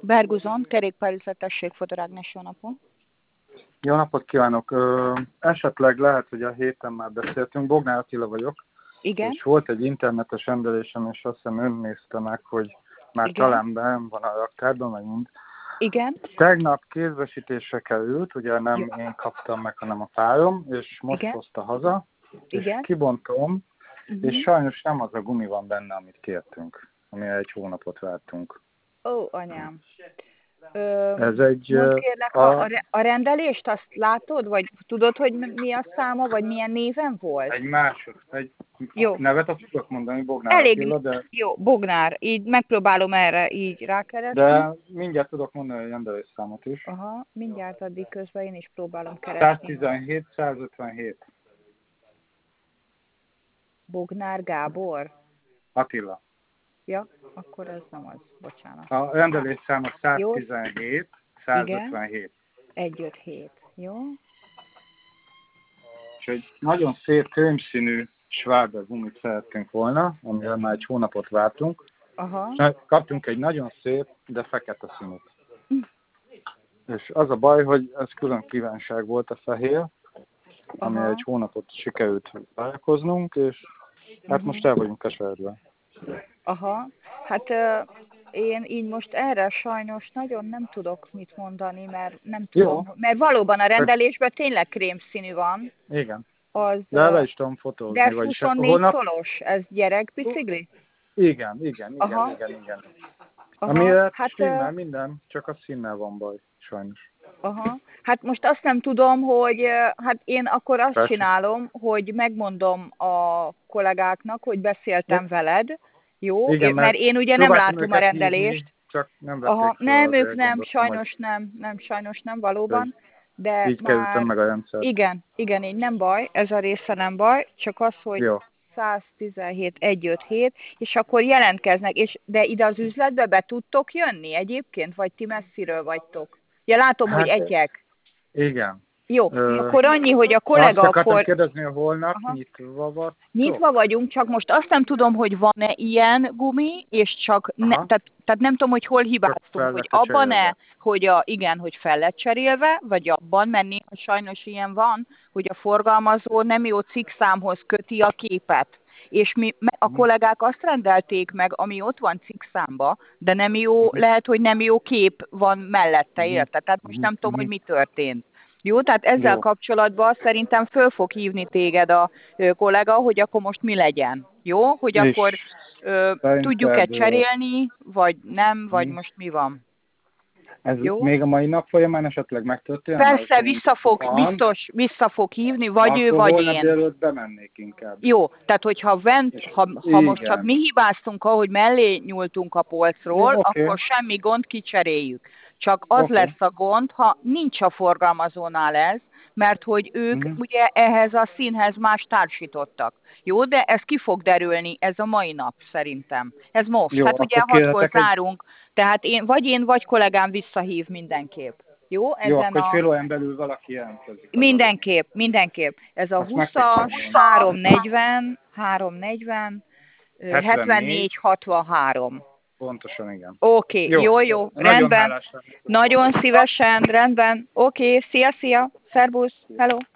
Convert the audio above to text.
Berguzon, kerékpárüzletesség, Fodor Ágnes, jó napot. Jó napot kívánok! Esetleg lehet, hogy a héten már beszéltünk. Bognár Attila vagyok. Igen. És volt egy internetes rendelésem, és azt hiszem ön nézte meg, hogy már Igen. talán benn van a raktárban, meg mind. Igen. Tegnap kézbesítésre került, ugye nem én kaptam meg, hanem a párom, és most Igen. hozta haza, Igen. és kibontom, és sajnos nem az a gumi van benne, amit kértünk, amire egy hónapot vártunk. Ó, anyám. Ez egy... Mondd kérlek, a rendelést azt látod, vagy tudod, hogy mi a száma, vagy milyen néven volt? Jó. Nevet azt tudok mondani, Bognár Elég Attila, de... Jó, Bognár, így megpróbálom erre így rákeresni. De mindjárt tudok mondani a rendelésszámot is. Aha, mindjárt addig közben én is próbálom keresni. 117, 157. Bognár Gábor? Attila. Ja, akkor ez nem az, bocsánat. A rendelésszám a 117, 157. Igen. 157, jó? És egy nagyon szép krémszínű Schwaber gumit szerettünk volna, amire már egy hónapot vártunk. Aha. És kaptunk egy nagyon szép, de fekete színűt. És az a baj, hogy ez külön kívánság volt a fehér, ami egy hónapot sikerült találkoznunk, és hát most el vagyunk keseredve. Aha, hát én így most erre sajnos nagyon nem tudok mit mondani, mert nem tudom, jó. Mert valóban a rendelésben tényleg krémszínű van. Igen. Az, de le is tudom fotózni. De 24 tolos, ez gyerekbicikli? Igen. Amire hát, stimmel minden, csak a színnel van baj, sajnos. Aha. Hát most azt nem tudom, hogy hát én akkor azt csinálom, hogy megmondom a kollégáknak, hogy beszéltem veled, jó? Igen, mert én ugye nem látom a rendelést. Hívni, csak nem vették nem, ők nem, sajnos nem, sajnos nem, valóban. De így kerültem meg a rendszer. Igen, így nem baj, ez a része nem baj, csak az, hogy jó. 117, 157, és akkor jelentkeznek, de ide az üzletbe be tudtok jönni egyébként, vagy ti messziről vagytok? Ja, látom, hogy egyek. Igen. Jó, akkor annyi, hogy a kollega azt akartam kérdezni, hogy holnap nyitva vagy? Nyitva vagyunk, csak most azt nem tudom, hogy van-e ilyen gumi, és csak tehát nem tudom, hogy hol hibáztunk, hogy abban-e, hogy hogy fel lett cserélve, vagy abban, mert sajnos ilyen van, hogy a forgalmazó nem jó cikkszámhoz köti a képet. És a kollégák azt rendelték meg, ami ott van cikkszámba, de nem jó, lehet, hogy nem jó kép van mellette, érted? Tehát most nem tudom, hogy mi történt. Jó, tehát ezzel kapcsolatban szerintem föl fog hívni téged a kollega, hogy akkor most mi legyen. Jó? Hogy akkor tudjuk-e cserélni, vagy nem, vagy most mi van. Ez jó? Még a mai nap folyamán esetleg megtörténik? Persze, vissza fog hívni, vagy akkor ő, vagy én. Akkor holnap bemennék inkább. Jó, tehát hogyha ha most csak mi hibáztunk, ahogy mellé nyúltunk a polcról, akkor semmi gond, kicseréljük. Csak az lesz a gond, ha nincs a forgalmazónál ez, mert hogy ők ugye ehhez a színhez más társítottak. Jó, de ez ki fog derülni, ez a mai nap szerintem. Ez most. Jó, hát ugye 6-kor zárunk, tehát én vagy kollégám visszahív mindenképp. Jó, ezen akkor egy fél órán belül valaki jelentkezik. Mindenképp. Ez a 20-as, 340, 74, 63. Pontosan, igen. Oké, jó, rendben. Nagyon szívesen, rendben. Oké, szia, szervusz, hello.